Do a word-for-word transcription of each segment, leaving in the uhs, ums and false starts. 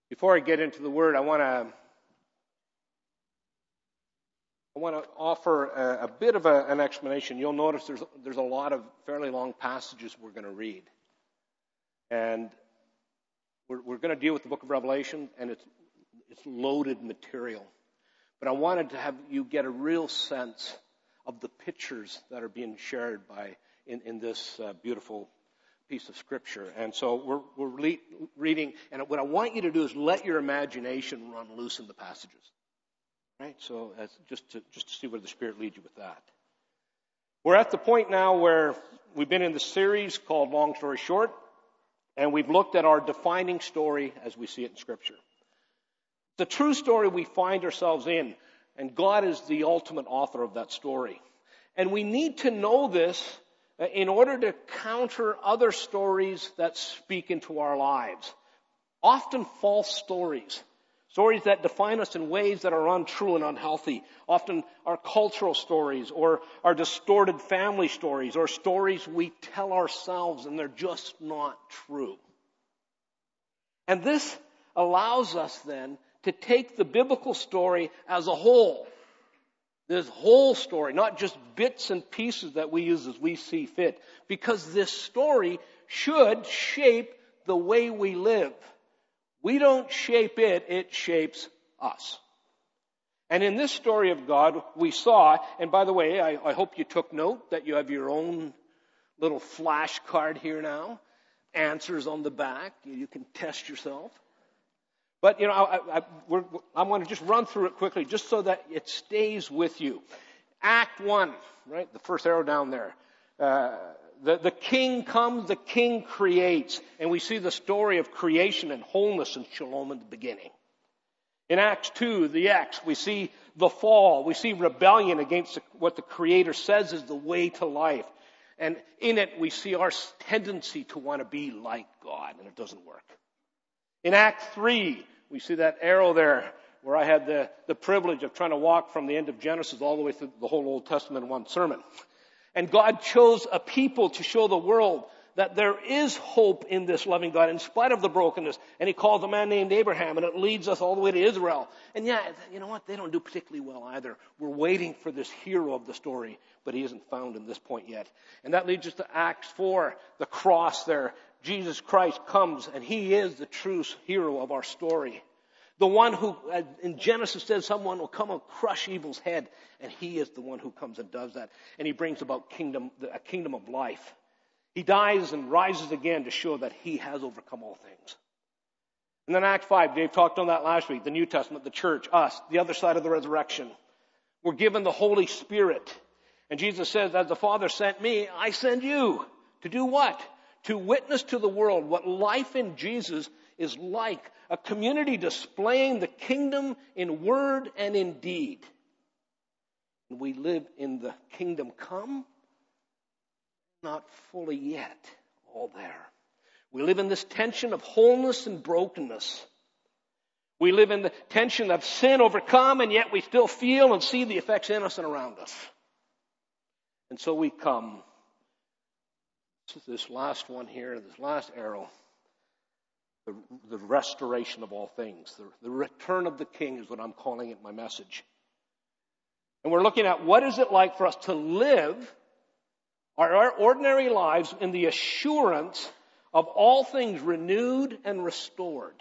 Before I get into the word, I want to I want to offer a, a bit of a, an explanation. You'll notice there's there's a lot of fairly long passages we're going to read, and we're, we're going to deal with the book of Revelation, and it's it's loaded material. But I wanted to have you get a real sense of the pictures that are being shared by in, in this uh, beautiful piece of scripture. And so we're, we're le- reading, and what I want you to do is let your imagination run loose in the passages. Right? So as, just to just to see where the Spirit leads you with that. We're at the point now where we've been in the series called Long Story Short, and we've looked at our defining story as we see it in Scripture. The true story we find ourselves in, and God is the ultimate author of that story. And we need to know this in order to counter other stories that speak into our lives. Often false stories. Stories that define us in ways that are untrue and unhealthy. Often our cultural stories or our distorted family stories or stories we tell ourselves and they're just not true. And this allows us then to take the biblical story as a whole. This whole story, not just bits and pieces that we use as we see fit. Because this story should shape the way we live. We don't shape it, it shapes us. And in this story of God, we saw, and by the way, I, I hope you took note that you have your own little flashcard here now. Answers on the back. You can test yourself. But, you know, I, I, we're, I want to just run through it quickly just so that it stays with you. Act one, right? The first arrow down there. Uh, the, the king comes, the king creates. And we see the story of creation and wholeness and shalom in the beginning. In Acts two, the X, we see the fall. We see rebellion against what the Creator says is the way to life. And in it, we see our tendency to want to be like God, and it doesn't work. In Act three, we see that arrow there where I had the, the privilege of trying to walk from the end of Genesis all the way through the whole Old Testament in one sermon. And God chose a people to show the world that there is hope in this loving God in spite of the brokenness. And He calls a man named Abraham, and it leads us all the way to Israel. And yeah, you know what? They don't do particularly well either. We're waiting for this hero of the story, but he isn't found in this point yet. And that leads us to Acts four, the cross there. Jesus Christ comes, and He is the true hero of our story. The one who, in Genesis says, someone will come and crush evil's head, and He is the one who comes and does that. And He brings about kingdom, a kingdom of life. He dies and rises again to show that He has overcome all things. And then Act five, Dave talked on that last week, the New Testament, the church, us, the other side of the resurrection. We're given the Holy Spirit. And Jesus says, as the Father sent me, I send you. To do what? To witness to the world what life in Jesus is like. A community displaying the kingdom in word and in deed. And we live in the kingdom come, not fully yet all there. We live in this tension of wholeness and brokenness. We live in the tension of sin overcome, and yet we still feel and see the effects in us and around us. And so we come to this last one here, this last arrow, the, the restoration of all things. The, the return of the King is what I'm calling it, my message. And we're looking at what is it like for us to live our, our ordinary lives in the assurance of all things renewed and restored.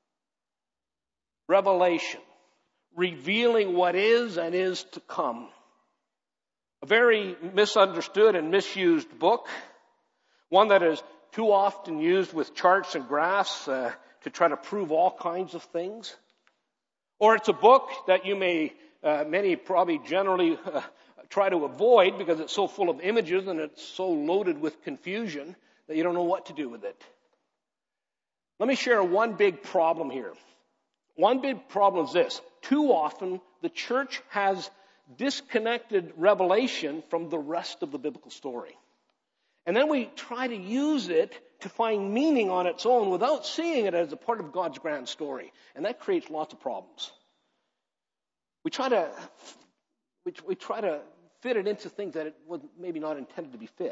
Revelation, revealing what is and is to come. A very misunderstood and misused book. One that is too often used with charts and graphs uh, to try to prove all kinds of things. Or it's a book that you may, uh, many probably generally uh, try to avoid because it's so full of images and it's so loaded with confusion that you don't know what to do with it. Let me share one big problem here. One big problem is this. Too often the church has disconnected Revelation from the rest of the biblical story. And then we try to use it to find meaning on its own without seeing it as a part of God's grand story. And that creates lots of problems. We try to, we, we try to fit it into things that it was maybe not intended to be fit.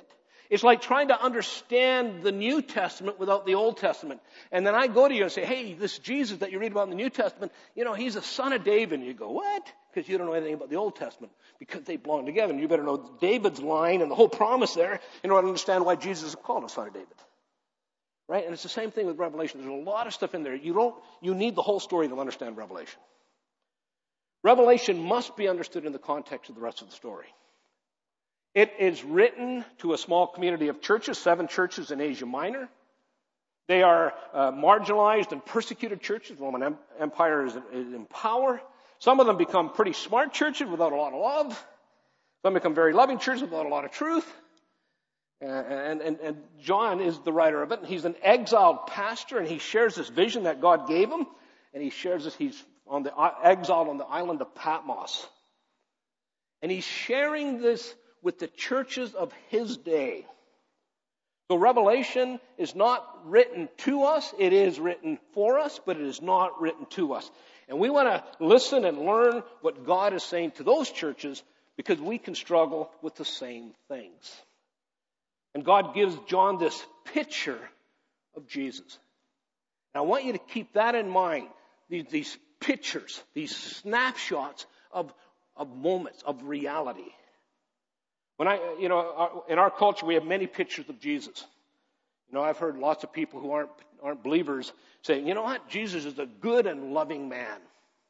It's like trying to understand the New Testament without the Old Testament. And then I go to you and say, hey, this Jesus that you read about in the New Testament, you know, he's a son of David. And you go, what? Because you don't know anything about the Old Testament. Because they belong together. And you better know David's line and the whole promise there in order to understand why Jesus is called a son of David. Right? And it's the same thing with Revelation. There's a lot of stuff in there. You don't, you need the whole story to understand Revelation. Revelation must be understood in the context of the rest of the story. It is written to a small community of churches, seven churches in Asia Minor. They are uh, marginalized and persecuted churches. The Roman Empire is, is in power. Some of them become pretty smart churches without a lot of love. Some become very loving churches without a lot of truth. And, and, and John is the writer of it. And he's an exiled pastor, and he shares this vision that God gave him. And he shares this. He's on the exiled on the island of Patmos. And he's sharing this with the churches of his day. So Revelation is not written to us. It is written for us, but it is not written to us. And we want to listen and learn what God is saying to those churches because we can struggle with the same things. And God gives John this picture of Jesus. And I want you to keep that in mind. These, these pictures, these snapshots of, of moments, of reality. When I, you know, our, in our culture, we have many pictures of Jesus. You know, I've heard lots of people who aren't aren't believers say, you know what, Jesus is a good and loving man.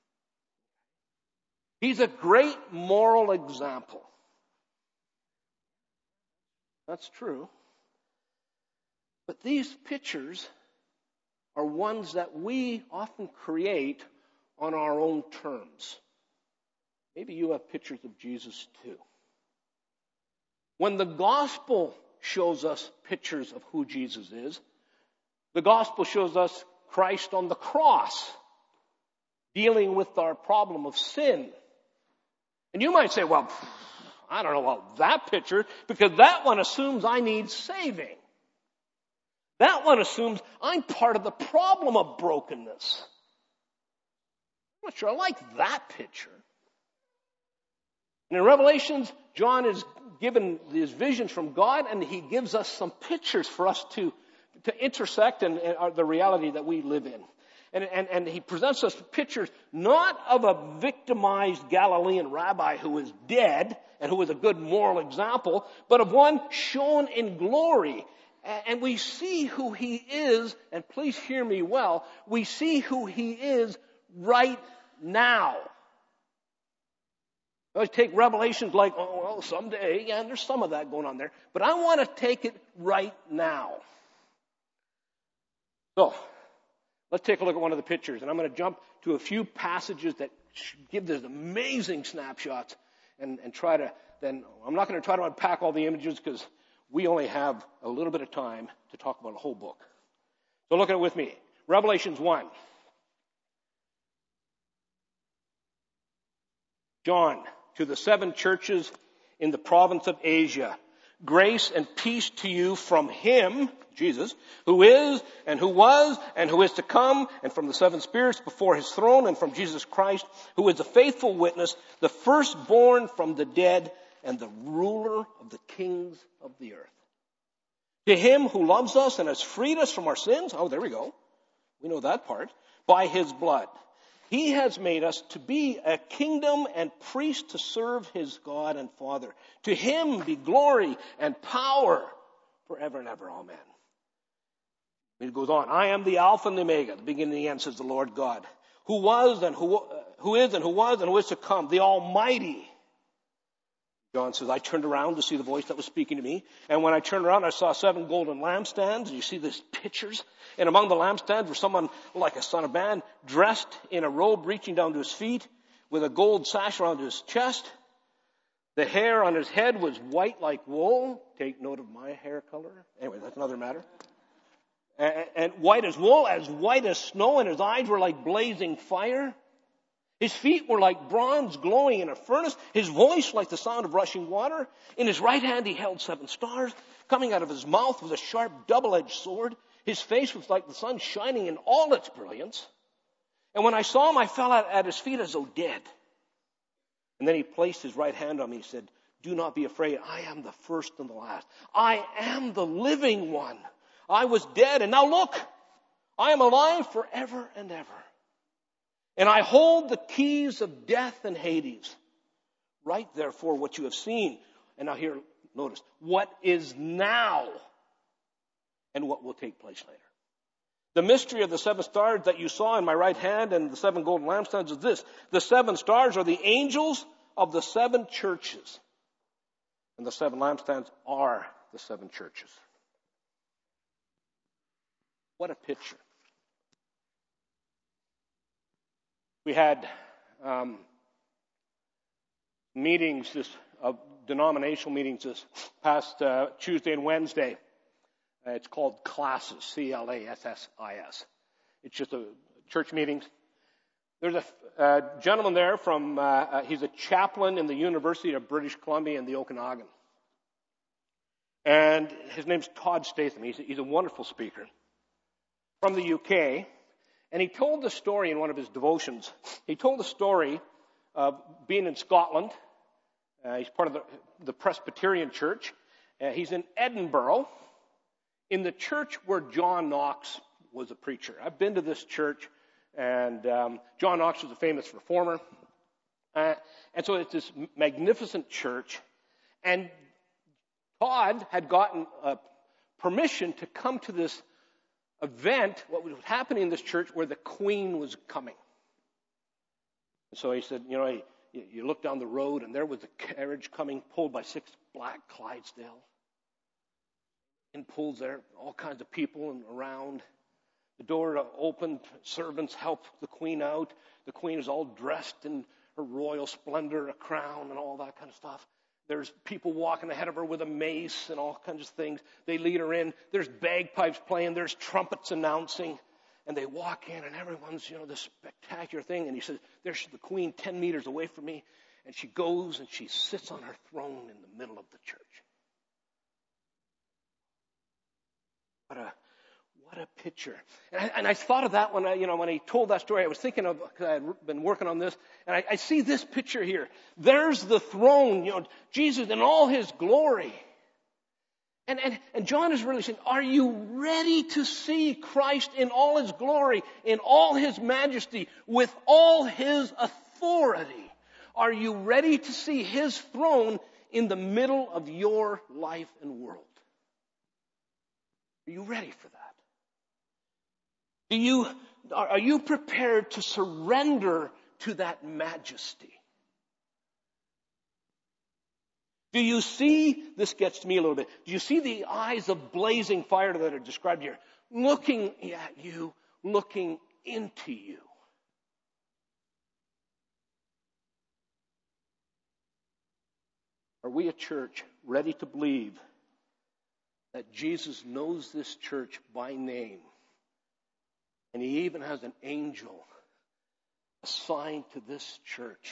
He's a great moral example. That's true. But these pictures are ones that we often create on our own terms. Maybe you have pictures of Jesus too. When the gospel shows us pictures of who Jesus is, the gospel shows us Christ on the cross, dealing with our problem of sin. And you might say, well, I don't know about that picture, because that one assumes I need saving. That one assumes I'm part of the problem of brokenness. I'm not sure I like that picture. And in Revelations, John is given these visions from God, and he gives us some pictures for us to, to intersect in, in the reality that we live in. And, and, and he presents us pictures not of a victimized Galilean rabbi who is dead and who is a good moral example, but of one shown in glory. And we see who he is, and please hear me well, we see who he is right now. I take Revelations like, oh, well, someday, yeah, there's some of that going on there. But I want to take it right now. So, let's take a look at one of the pictures. And I'm going to jump to a few passages that give this amazing snapshots and, and try to, then, I'm not going to try to unpack all the images because we only have a little bit of time to talk about a whole book. So look at it with me. Revelations one. John, to the seven churches in the province of Asia, grace and peace to you from him, Jesus, who is and who was and who is to come, and from the seven spirits before his throne, and from Jesus Christ, who is a faithful witness, the firstborn from the dead, and the ruler of the kings of the earth. To him who loves us and has freed us from our sins, oh, there we go. We know that part. By his blood. He has made us to be a kingdom and priests to serve his God and Father. To him be glory and power forever and ever. Amen. It goes on. I am the Alpha and the Omega, the beginning and the end, says the Lord God, who was and who, uh, who is and who was and who is to come, the Almighty. John says, I turned around to see the voice that was speaking to me. And when I turned around, I saw seven golden lampstands. You see these pictures. And among the lampstands was someone like a son of man, dressed in a robe reaching down to his feet, with a gold sash around his chest. The hair on his head was white like wool. Take note of my hair color. Anyway, that's another matter. And, and white as wool, as white as snow, and his eyes were like blazing fire. His feet were like bronze glowing in a furnace. His voice like the sound of rushing water. In his right hand he held seven stars. Coming out of his mouth was a sharp double-edged sword. His face was like the sun shining in all its brilliance. And when I saw him, I fell at, at his feet as though dead. And then he placed his right hand on me and said, Do not be afraid. I am the first and the last. I am the living one. I was dead, and now look, I am alive forever and ever. And I hold the keys of death and Hades. Write therefore what you have seen. And now here, notice, what is now and what will take place later. The mystery of the seven stars that you saw in my right hand and the seven golden lampstands is this. The seven stars are the angels of the seven churches. And the seven lampstands are the seven churches. What a picture. We had um, meetings, this uh, denominational meetings this past uh, Tuesday and Wednesday. Uh, it's called classes, C L A S S I S. It's just a church meetings. There's a uh, gentleman there from, uh, uh, he's a chaplain in the University of British Columbia in the Okanagan. And his name's Todd Statham. He's a, he's a wonderful speaker from the U K. And he told the story in one of his devotions. He told the story of being in Scotland. Uh, he's part of the, the Presbyterian Church. Uh, he's in Edinburgh, in the church where John Knox was a preacher. I've been to this church, and um, John Knox was a famous reformer. Uh, and so it's this magnificent church. And Todd had gotten uh, permission to come to this event, what was happening in this church, where the Queen was coming. And so he said, you know, you, you look down the road, and there was a carriage coming, pulled by six black Clydesdale. And pulls there, all kinds of people and around. The door opened, servants helped the Queen out. The Queen is all dressed in her royal splendor, a crown, and all that kind of stuff. There's people walking ahead of her with a mace and all kinds of things. They lead her in. There's bagpipes playing. There's trumpets announcing. And they walk in, and everyone's, you know, this spectacular thing. And he says, there's the Queen ten meters away from me. And she goes and she sits on her throne in the middle of the church. What a, what a picture. And I, and I thought of that when I, you know, when he told that story. I was thinking of, because I had been working on this, and I, I see this picture here. There's the throne, you know, Jesus in all his glory. And, and, and John is really saying, are you ready to see Christ in all his glory, in all his majesty, with all his authority? Are you ready to see his throne in the middle of your life and world? Are you ready for that? Do you, are you prepared to surrender to that majesty? Do you see, this gets to me a little bit, do you see the eyes of blazing fire that are described here? Looking at you, looking into you. Are we a church ready to believe that Jesus knows this church by name, and he even has an angel assigned to this church?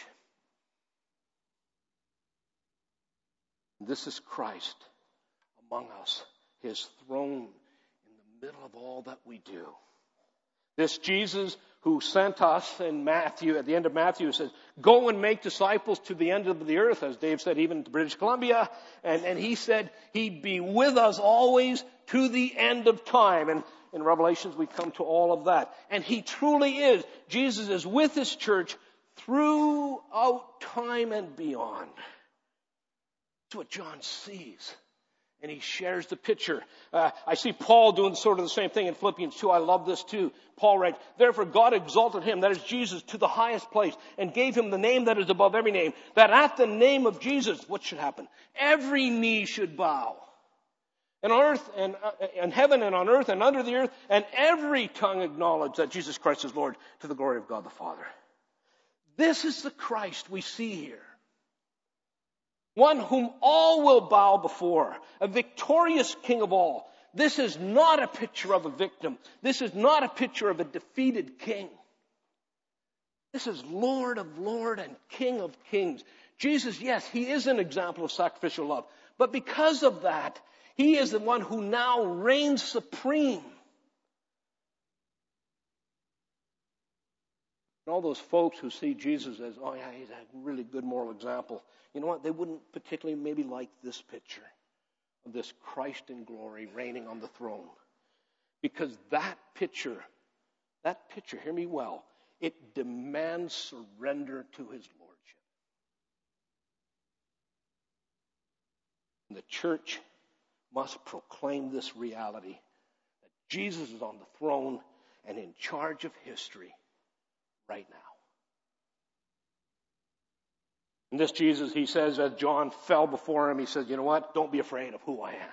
This is Christ among us, his throne in the middle of all that we do. This Jesus who sent us in Matthew, at the end of Matthew, says, go and make disciples to the end of the earth, as Dave said, even to British Columbia. And, and he said he'd be with us always to the end of time. And in Revelations, we come to all of that. And he truly is. Jesus is with his church throughout time and beyond. That's what John sees. And he shares the picture. Uh, I see Paul doing sort of the same thing in Philippians two. I love this too. Paul writes, therefore God exalted him, that is Jesus, to the highest place and gave him the name that is above every name, that at the name of Jesus, what should happen? Every knee should bow. And on earth and uh, in heaven and on earth and under the earth, and every tongue acknowledge that Jesus Christ is Lord, to the glory of God the Father. This is the Christ we see here. One whom all will bow before, a victorious King of all. This is not a picture of a victim. This is not a picture of a defeated king. This is Lord of Lords and King of Kings. Jesus, yes, he is an example of sacrificial love. But because of that, he is the one who now reigns supreme. And all those folks who see Jesus as, oh yeah, he's a really good moral example, you know what? They wouldn't particularly maybe like this picture of this Christ in glory reigning on the throne. Because that picture, that picture, hear me well, it demands surrender to his lordship. And the church must proclaim this reality that Jesus is on the throne and in charge of history right now. And this Jesus, he says, as John fell before him, he says, you know what? Don't be afraid of who I am.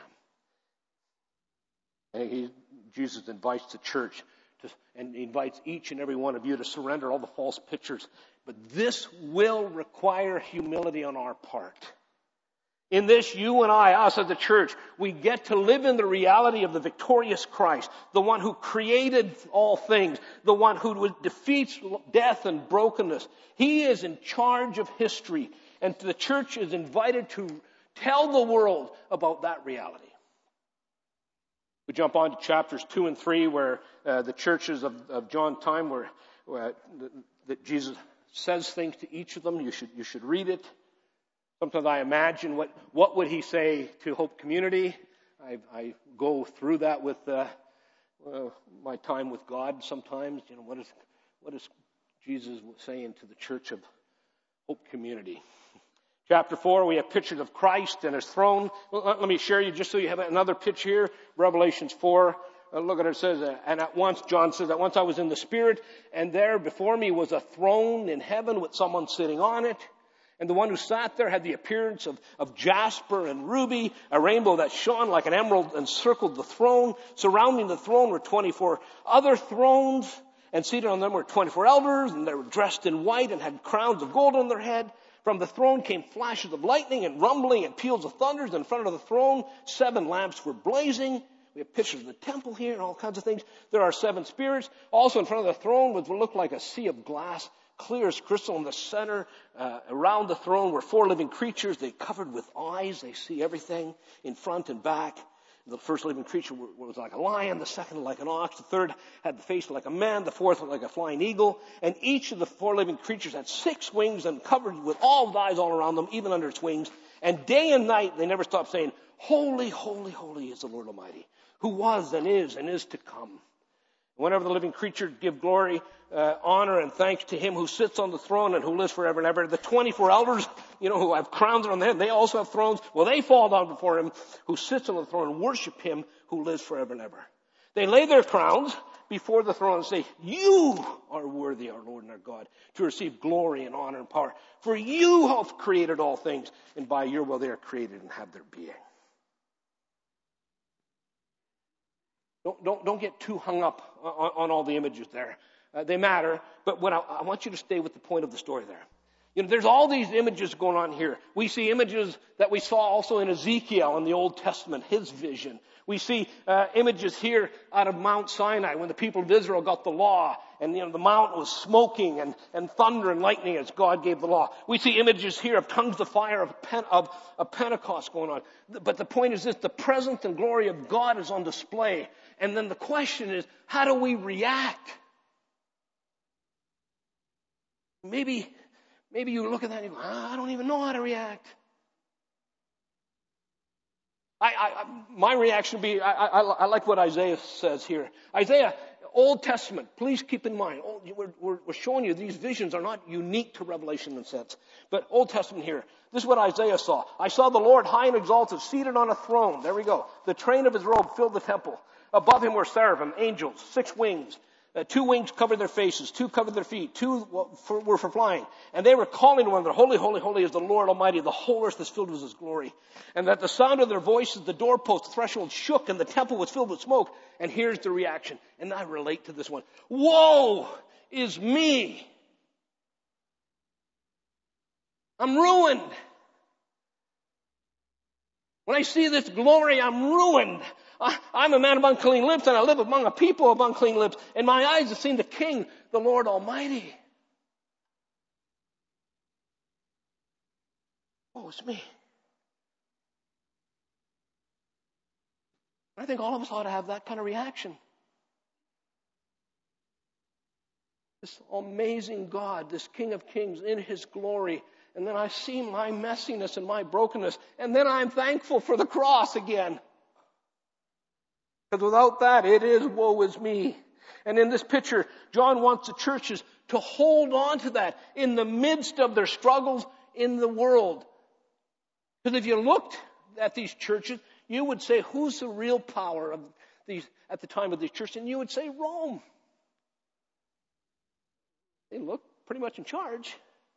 And he, Jesus invites the church to, and he invites each and every one of you to surrender all the false pictures. But this will require humility on our part. In this, you and I, us as a church, we get to live in the reality of the victorious Christ, the one who created all things, the one who defeats death and brokenness. He is in charge of history, and the church is invited to tell the world about that reality. We jump on to chapters two and three, where uh, the churches of, of John's time, where, where that Jesus says things to each of them. You should you should read it. Sometimes I imagine what, what would he say to Hope Community. I, I go through that with uh, uh, my time with God sometimes. You know, what is what is Jesus saying to the church of Hope Community? Chapter four, we have pictures of Christ and his throne. Well, let, let me share you just so you have another picture here. Revelations four. Uh, look at it. It says, uh, and at once, John says, at once I was in the Spirit, and there before me was a throne in heaven with someone sitting on it. And the one who sat there had the appearance of, of jasper and ruby, a rainbow that shone like an emerald encircled the throne. Surrounding the throne were twenty-four other thrones, and seated on them were twenty-four elders, and they were dressed in white and had crowns of gold on their head. From the throne came flashes of lightning and rumbling and peals of thunders. In front of the throne, seven lamps were blazing. We have pictures of the temple here and all kinds of things. There are seven spirits. Also in front of the throne, which looked like a sea of glass, clear as crystal. In the center, uh, around the throne, were four living creatures. They covered with eyes. They see everything in front and back. The first living creature was like a lion, the second like an ox, the third had the face like a man, the fourth like a flying eagle. And each of the four living creatures had six wings and covered with all the eyes all around them, even under its wings. And day and night they never stopped saying, holy, holy, holy is the Lord Almighty, who was and is and is to come. Whenever the living creatures give glory, uh, honor, and thanks to him who sits on the throne and who lives forever and ever. The twenty-four elders, you know, who have crowns on their head, they also have thrones. Well, they fall down before him who sits on the throne and worship him who lives forever and ever. They lay their crowns before the throne and say, you are worthy, our Lord and our God, to receive glory and honor and power. For you have created all things, and by your will they are created and have their being. Don't, don't, don't get too hung up on, on all the images there. Uh, they matter, but what I, I want you to stay with the point of the story there. You know, there's all these images going on here. We see images that we saw also in Ezekiel in the Old Testament, his vision. We see uh, images here out of Mount Sinai when the people of Israel got the law, and you know the mountain was smoking and, and thunder and lightning as God gave the law. We see images here of tongues of fire of, Pen, of, of Pentecost going on. But the point is this: the presence and glory of God is on display. And then the question is, how do we react? Maybe, maybe you look at that and you go, I don't even know how to react. I, I, my reaction would be, I, I, I like what Isaiah says here. Isaiah, Old Testament, please keep in mind, we're, we're, we're showing you these visions are not unique to Revelation in a sense. But Old Testament here, this is what Isaiah saw. I saw the Lord high and exalted, seated on a throne. There we go. The train of his robe filled the temple. Above him were seraphim, angels, six wings. Uh, two wings covered their faces, two covered their feet, two for, were for flying. And they were calling to one another, holy, holy, holy is the Lord Almighty. The whole earth is filled with his glory. And at the sound of their voices, the doorpost, the threshold shook, and the temple was filled with smoke. And here's the reaction. And I relate to this one. Woe is me. I'm ruined. When I see this glory, I'm ruined. I, I'm a man of unclean lips, and I live among a people of unclean lips, and my eyes have seen the King, the Lord Almighty. Oh, it's me. I think all of us ought to have that kind of reaction. This amazing God, this King of Kings in his glory. And then I see my messiness and my brokenness. And then I'm thankful for the cross again. Because without that, it is woe is me. And in this picture, John wants the churches to hold on to that in the midst of their struggles in the world. Because if you looked at these churches, you would say, who's the real power of these at the time of these churches? And you would say Rome. They look pretty much in charge.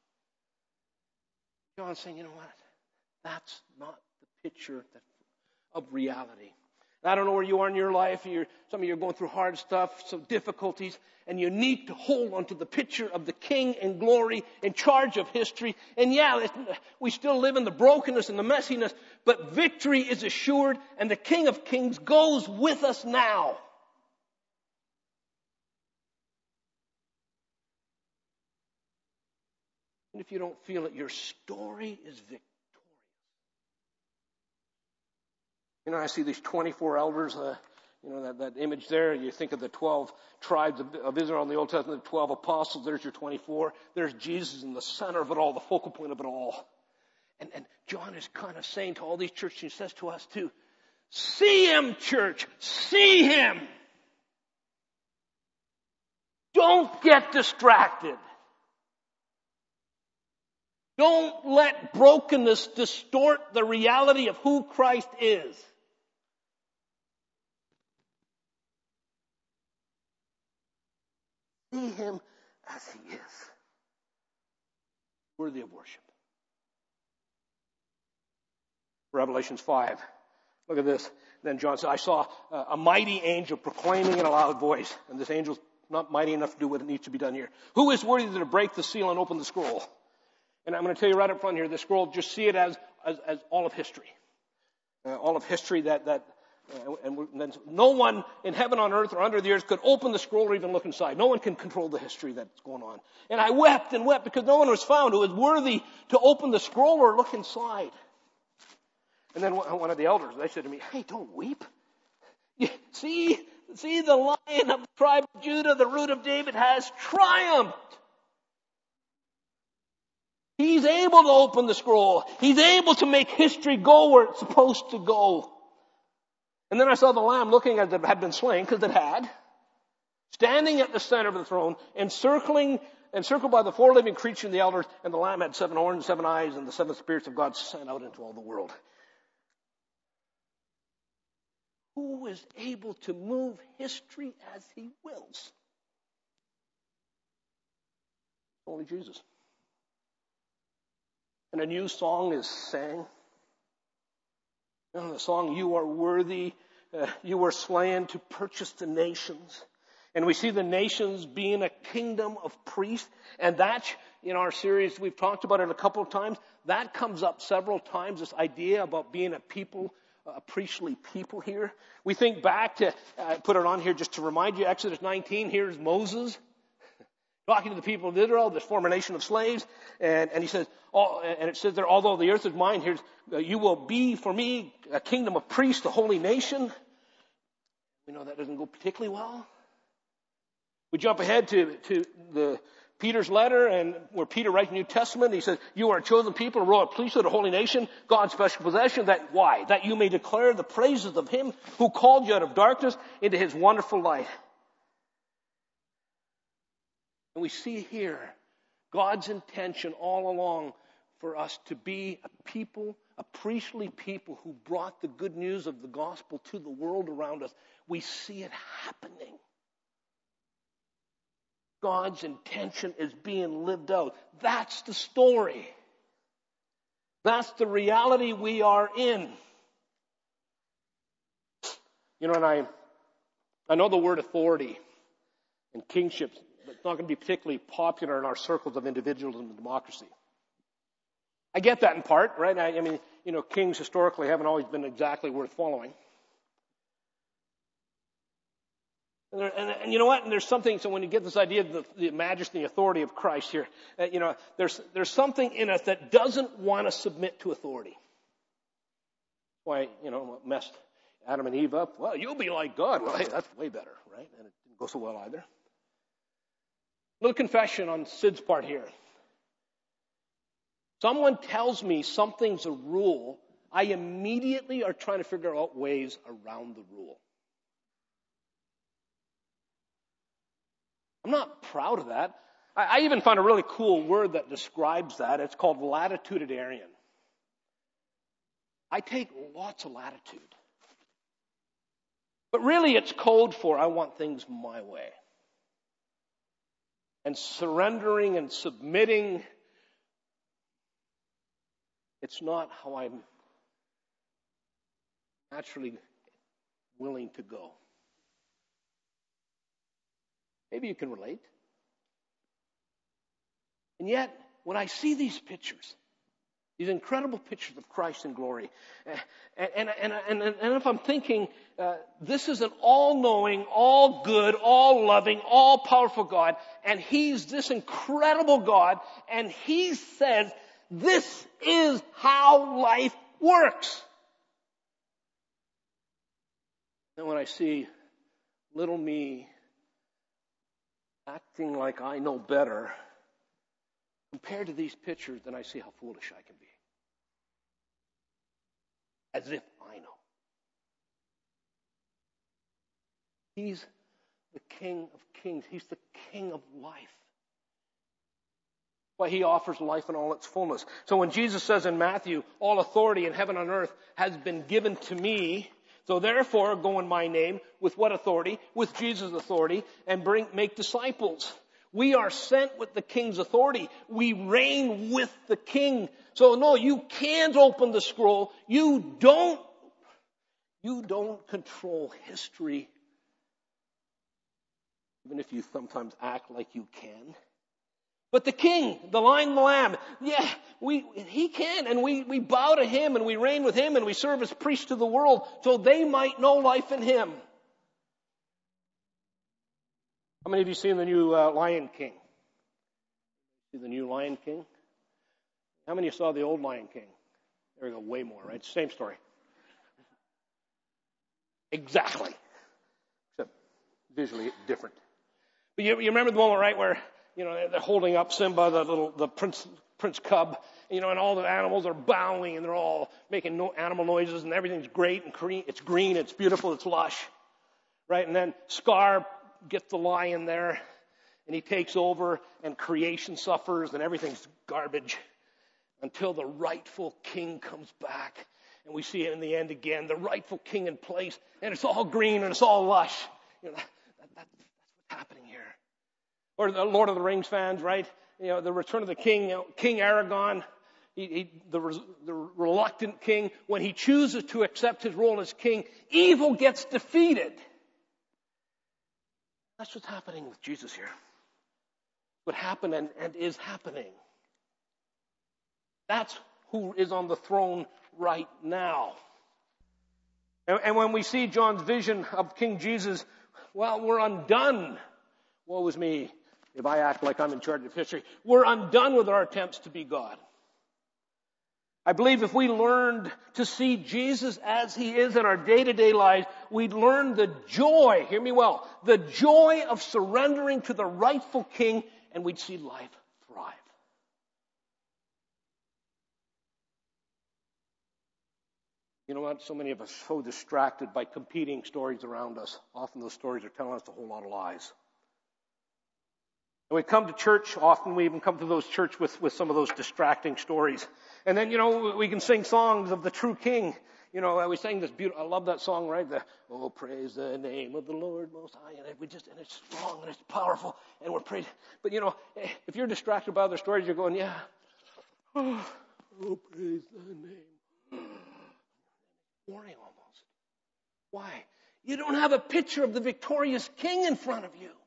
John's saying, you know what? That's not the picture that, of reality. I don't know where you are in your life. You're, some of you are going through hard stuff, some difficulties, and you need to hold on to the picture of the King in glory, in charge of history. And yeah, we still live in the brokenness and the messiness, but victory is assured, and the King of Kings goes with us now. And if you don't feel it, your story is victorious. You know, I see these twenty-four elders, uh, you know, that, that image there. You think of the twelve tribes of, of Israel in the Old Testament, the twelve apostles. There's your twenty-four. There's Jesus in the center of it all, the focal point of it all. And, and John is kind of saying to all these churches, he says to us too, see him, church. See him. Don't get distracted. Don't let brokenness distort the reality of who Christ is. See him as he is. Worthy of worship. Revelations five. Look at this. Then John said, I saw a mighty angel proclaiming in a loud voice. And this angel's not mighty enough to do what needs to be done here. Who is worthy to break the seal and open the scroll? And I'm going to tell you right up front here, the scroll, just see it as, as, as all of history. Uh, all of history that, that uh, and, and then no one in heaven, on earth, or under the earth could open the scroll or even look inside. No one can control the history that's going on. And I wept and wept because no one was found who was worthy to open the scroll or look inside. And then one of the elders, they said to me, hey, don't weep. You see, see the Lion of the tribe of Judah, the Root of David, has triumphed. He's able to open the scroll. He's able to make history go where it's supposed to go. And then I saw the Lamb looking as it had been slain, because it had, standing at the center of the throne, encircling, encircled by the four living creatures and the elders, and the Lamb had seven horns, seven eyes, and the seven spirits of God sent out into all the world. Who is able to move history as he wills? Only Jesus. And a new song is sang. And the song, you are worthy, uh, you were slain to purchase the nations. And we see the nations being a kingdom of priests. And that, in our series, we've talked about it a couple of times. That comes up several times, this idea about being a people, a priestly people here. We think back to, I uh, put it on here just to remind you, Exodus nineteen, here's Moses talking to the people of Israel, this former nation of slaves, and, and he says, oh, and it says there, although the earth is mine, here's, uh, you will be for me a kingdom of priests, a holy nation. We know that doesn't go particularly well. We jump ahead to, to the Peter's letter, and where Peter writes the New Testament, he says, you are a chosen people, a royal priesthood, a holy nation, God's special possession. That why? That you may declare the praises of him who called you out of darkness into his wonderful light. And we see here God's intention all along for us to be a people, a priestly people who brought the good news of the gospel to the world around us. We see it happening. God's intention is being lived out. That's the story. That's the reality we are in. You know, and I, I know the word authority and kingship, it's not going to be particularly popular in our circles of individualism and democracy. I get that in part, right? I, I mean, you know, kings historically haven't always been exactly worth following. And, there, and, and you know what? And there's something, so when you get this idea of the, the majesty and authority of Christ here, uh, you know, there's there's something in us that doesn't want to submit to authority. Why, you know, messed Adam and Eve up. Well, you'll be like God. Well, hey, that's way better, right? And it didn't go so well either. Little confession on Sid's part here. Someone tells me something's a rule, I immediately are trying to figure out ways around the rule. I'm not proud of that. I, I even found a really cool word that describes that. It's called latitudinarian. I take lots of latitude. But really it's code for I want things my way. And surrendering and submitting, it's not how I'm naturally willing to go. Maybe you can relate. And yet, when I see these pictures, these incredible pictures of Christ in glory, and, and, and, and, and if I'm thinking, uh, this is an all-knowing, all-good, all-loving, all-powerful God, and He's this incredible God, and He says, this is how life works. And when I see little me acting like I know better, compared to these pictures, then I see how foolish I can be. As if I know. He's the King of kings. He's the King of life. Why He offers life in all its fullness. So when Jesus says in Matthew, all authority in heaven and earth has been given to me, so therefore go in my name, with what authority? With Jesus' authority, and bring make disciples. We are sent with the King's authority. We reign with the King. So no, you can't open the scroll. You don't, you don't control history. Even if you sometimes act like you can. But the King, the Lion and the Lamb, yeah, we, He can, and we, we bow to Him, and we reign with Him, and we serve as priests to the world, so they might know life in Him. How many of you seen the new uh, Lion King? See the new Lion King? How many of you saw the old Lion King? There we go, way more, right? Same story. Exactly. Except visually different. But you, you remember the moment, right, where, you know, they're holding up Simba, the little, the prince, prince cub, you know, and all the animals are bowing and they're all making no, animal noises and everything's great and green. It's green, it's beautiful, it's lush, right? And then Scar gets the lion there and he takes over and creation suffers and everything's garbage until the rightful king comes back. And we see it in the end again, the rightful king in place, and it's all green and it's all lush. You know, that, that, that's what's happening here. Or the Lord of the Rings fans, right? You know, the Return of the King, you know, King Aragorn, he, he, the, the reluctant king, when he chooses to accept his role as king, evil gets defeated. That's what's happening with Jesus here. What happened and, and is happening. That's who is on the throne right now. And, and when we see John's vision of King Jesus, well, we're undone. Woe is me if I act like I'm in charge of history. We're undone with our attempts to be God. I believe if we learned to see Jesus as He is in our day-to-day lives, we'd learn the joy, hear me well, the joy of surrendering to the rightful King, and we'd see life thrive. You know what? So many of us are so distracted by competing stories around us. Often those stories are telling us a whole lot of lies. And we come to church, often we even come to those church with, with some of those distracting stories. And then, you know, we can sing songs of the true King. You know, we sang this beautiful, I love that song, right? The, oh, praise the name of the Lord Most High. And we just, and it's strong and it's powerful and we're praising. But, you know, if you're distracted by other stories, you're going, yeah. Oh, oh praise the name. Boring almost. Why? You don't have a picture of the victorious King in front of you.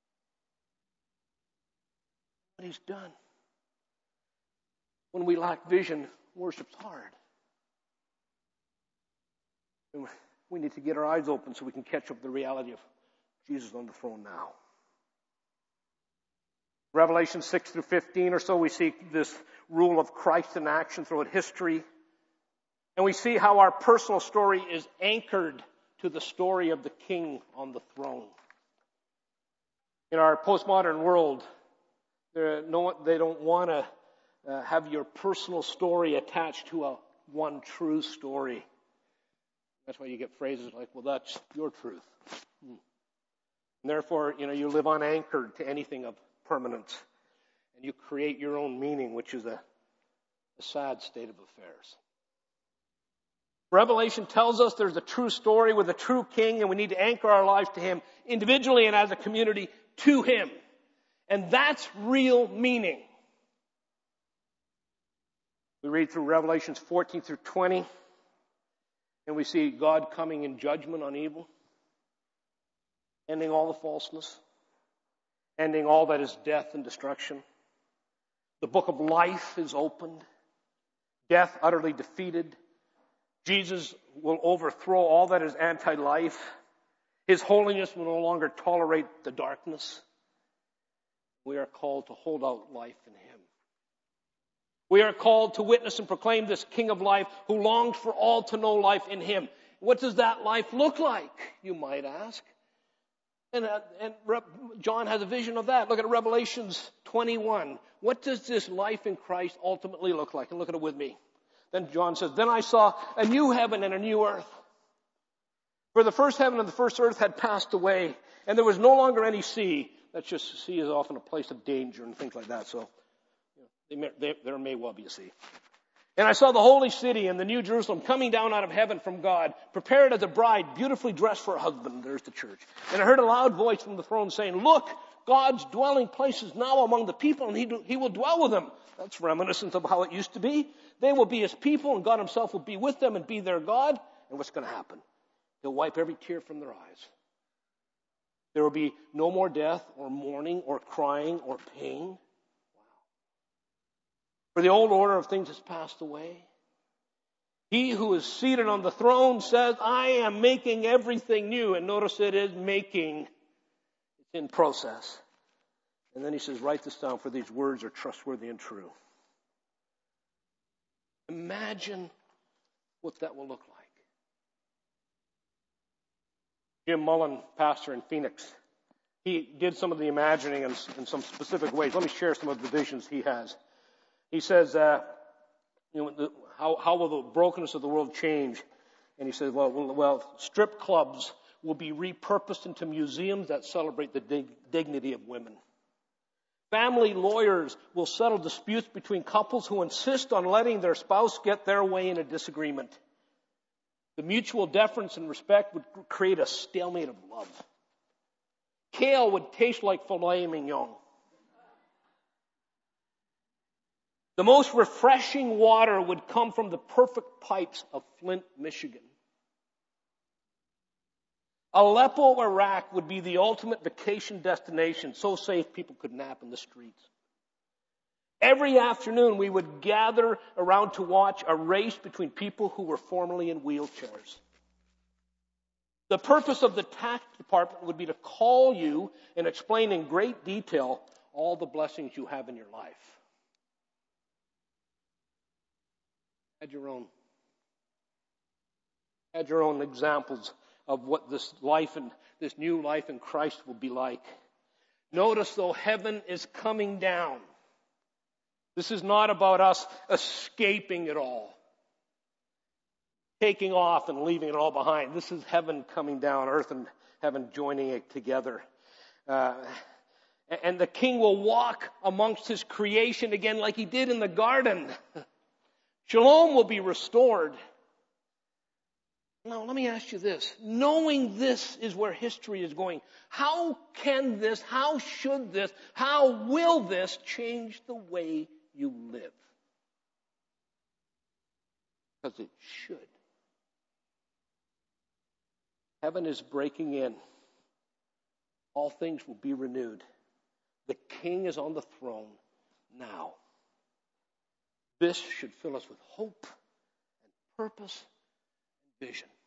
What He's done. When we lack vision, worship's hard. And we need to get our eyes open so we can catch up the reality of Jesus on the throne now. Revelation six through fifteen or so, we see this rule of Christ in action throughout history. And we see how our personal story is anchored to the story of the King on the throne. In our postmodern world, They're no, they don't want to uh, have your personal story attached to a one true story. That's why you get phrases like, well, that's your truth. Hmm. And therefore, you know, you live unanchored to anything of permanence. And you create your own meaning, which is a, a sad state of affairs. Revelation tells us there's a true story with a true king, and we need to anchor our lives to him individually and as a community to him. And that's real meaning. We read through Revelations fourteen through twenty, and we see God coming in judgment on evil, ending all the falseness, ending all that is death and destruction. The book of life is opened, death utterly defeated. Jesus will overthrow all that is anti-life. His holiness will no longer tolerate the darkness. We are called to hold out life in him. We are called to witness and proclaim this King of life who longs for all to know life in him. What does that life look like, you might ask? And, uh, and Re- John has a vision of that. Look at Revelations twenty-one. What does this life in Christ ultimately look like? And look at it with me. Then John says, then I saw a new heaven and a new earth. For the first heaven and the first earth had passed away, and there was no longer any sea. That's just, sea is often a place of danger and things like that, so you know, they may, they, there may well be a sea. And I saw the holy city and the new Jerusalem coming down out of heaven from God, prepared as a bride, beautifully dressed for a husband. There's the church. And I heard a loud voice from the throne saying, look, God's dwelling place is now among the people, and he, do, he will dwell with them. That's reminiscent of how it used to be. They will be his people, and God himself will be with them and be their God. And what's going to happen? He'll wipe every tear from their eyes. There will be no more death or mourning or crying or pain. Wow. For the old order of things has passed away. He who is seated on the throne says, I am making everything new. And notice it is making. It's in process. And then he says, write this down, for these words are trustworthy and true. Imagine what that will look like. Jim Mullen, pastor in Phoenix, he did some of the imagining in, in some specific ways. Let me share some of the visions he has. He says, uh, you know, the, how, how will the brokenness of the world change? And he says, well, well, well strip clubs will be repurposed into museums that celebrate the dig- dignity of women. Family lawyers will settle disputes between couples who insist on letting their spouse get their way in a disagreement. The mutual deference and respect would create a stalemate of love. Kale would taste like filet mignon. The most refreshing water would come from the perfect pipes of Flint, Michigan. Aleppo, Iraq would be the ultimate vacation destination, so safe people could nap in the streets. Every afternoon we would gather around to watch a race between people who were formerly in wheelchairs. The purpose of the tax department would be to call you and explain in great detail all the blessings you have in your life. Add your own. Add your own examples of what this life and this new life in Christ will be like. Notice, though, heaven is coming down. This is not about us escaping it all, taking off and leaving it all behind. This is heaven coming down, earth and heaven joining it together. Uh, and the king will walk amongst his creation again like he did in the garden. Shalom will be restored. Now, let me ask you this. Knowing this is where history is going, how can this, how should this, how will this change the way you live? Because it should. Heaven is breaking in. All things will be renewed. The King is on the throne now. This should fill us with hope and purpose and vision.